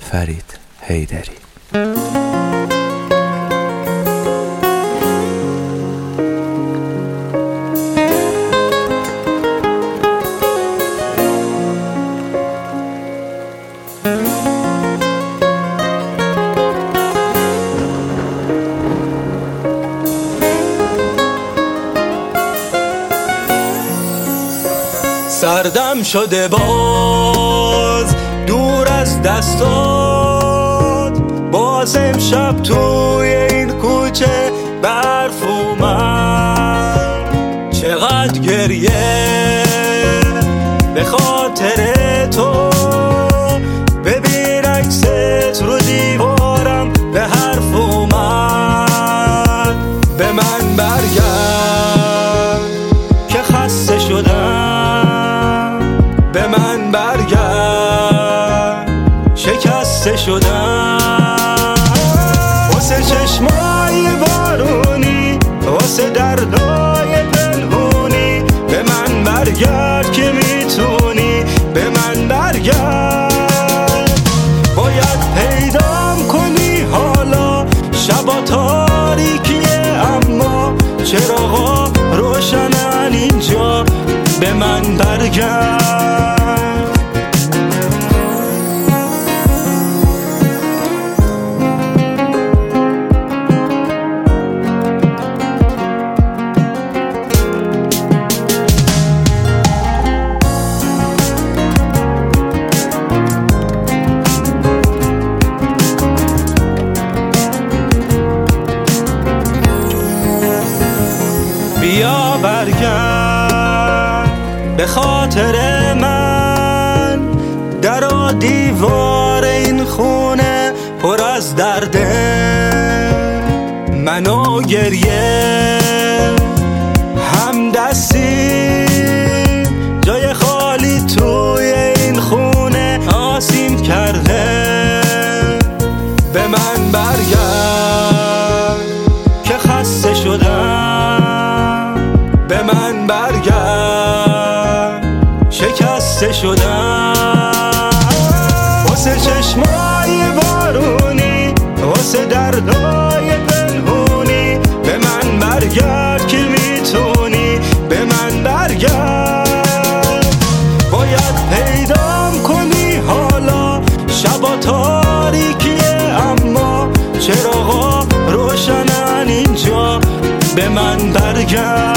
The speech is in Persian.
فرید حیدری. سردم شده باز دور از دستات، باز امشب توی این کوچه برف اومد. چقدر گریه به خاطر تو، ببین عکست رو دیوارم به حرف اومد. به من برگرد که خسته شدم، به من برگرد شکسته شدم. واسه چشمای بارونی، واسه دردای پنهونی، به من برگرد که میتونی، به من برگرد. باید پیدام کنی حالا، شبا تاریکیه اما چراغا روشنن اینجا، به من برگرد. بیا برگرد به خاطر من، در و دیوار این خونه پر از درده. منو گریه هم دستی، جای خالی توی این خونه آسیم کرده. به من برگرد که خسته شدم، به من برگرد شکسته شدم. واسه چشمای بارونی، واسه دردای پنهونی، به من برگرد که میتونی، به من برگرد. باید پیدام کنی حالا، شبا تاریکیه اما چراغا روشنن اینجا، به من برگرد.